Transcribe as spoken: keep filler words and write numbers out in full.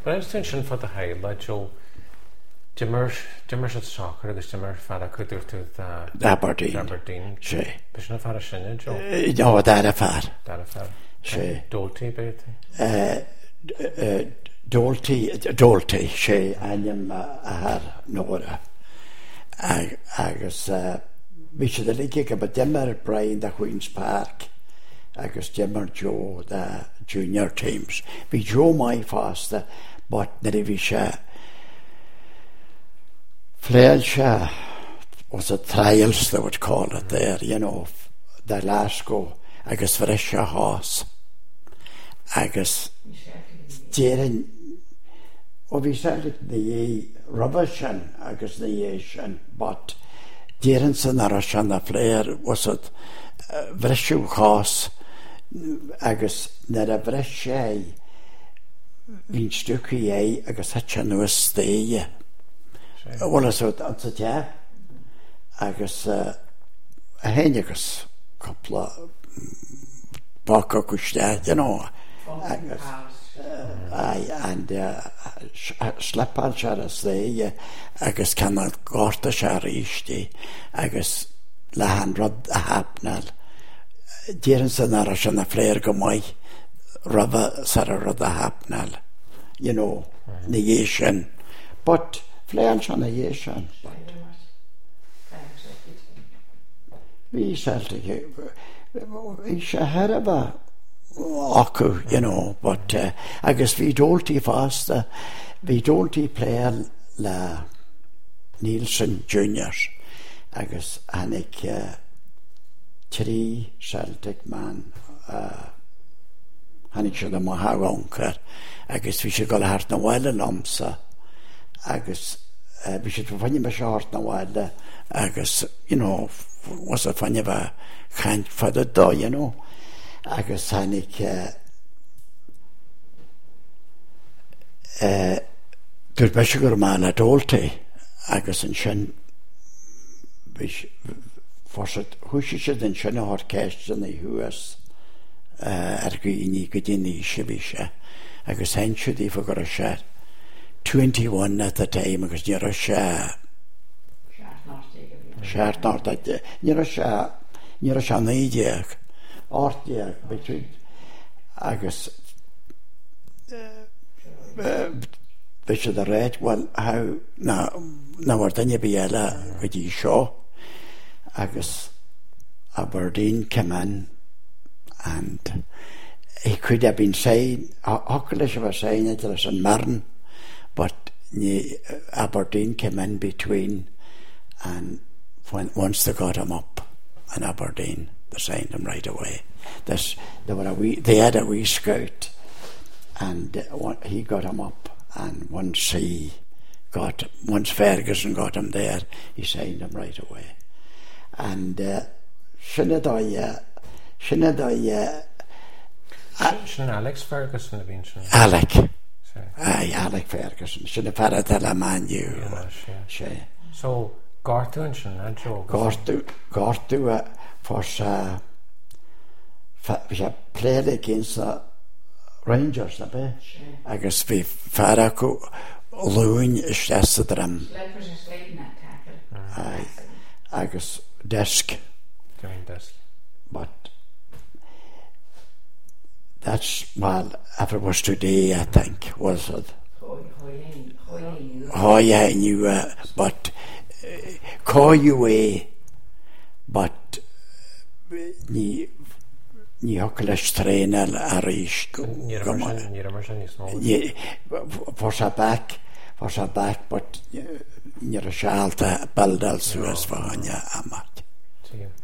But I'm still for the high, like Joe. Dimmer, Dimmer should soccer. Agus Dimmer fara could do to the Aberdeen. Aberdeen. She. But she's fara shinne, Joe. No, that affair. That affair. She. Dolty, bit. Uh, uh, Dolty, Dolty. She. Anyam a her Nora. Agus vi should the league, but Dimmer Brian the Queen's Park. Agus Dimmer Joe the junior teams. Vi Joe my faster, but the vi she. Flailsha was a trials, they would call it there, you know, the last go, agus Fresha horse, agus Jaren, or we said it the Robertson, agus the Asian, but Jarenson Arashan the Flair was it Freshu horse, agus Nera Fresha, Vinstuki, agus Hatchan was stay. Well, so that's it, yeah. Agus a hennigus couple of baka kushta, you know. Agus aye, and slap on sharas there, agus canal gorta sharisti, agus lahan rod a hapnal. Dierensen arashan a flare go mai, rubber sarah rod a hapnal, you know, negation. But Flails on a yeshan. We Celtic, we should have a Aku, you know, but uh, I guess we don't faster, we don't play la Nielsen Juniors. I guess Anik uh, three Celtic man, uh, Anik should have Mahagonker. I guess we should go hard na while Lomsa. Agus uh, we should find him a short na while agus you know was a funny ba kind for the door, you know. Agus hanik uh uh dur beshigur man at Dolty agus in shin which for it hushish den shin orchestra in the U S uh ergini gudini shibisha agus henchu di for a shot twenty-one at the time because you're a share. Share not that you're a share, you're a shanadiak, ortiak between Agus. Bishop the Red, well, how now, now, what then you be ella with you show Agus Aberdeen came in and he could have been saying, Oculus was saying it was in Martin. But Aberdeen came in between, and when, once they got him up in Aberdeen, they signed him right away. This, they, were a wee, they had a wee scout, and uh, he got him up, and once he got, once Ferguson got him there, he signed him right away. And Shinadai, Shinadai, Shin Alex Ferguson have been Alec. Aye, Alec Ferguson. Should have had a la man you. She. So Gortu and Shin and Joe. Gortu, Gortu uh, for uh, we have played against the Rangers, a bit. I guess we Faraku Loon is just the drum. Aye, I guess desk. Desk. But that's, well, if it was today, I think, was it? Oh, yeah, I knew, uh, but uh, call you a, but ni ni Oculus trainer Arish for sa back, for sa back, but you're a shalta baldal suas for Hanya Amat.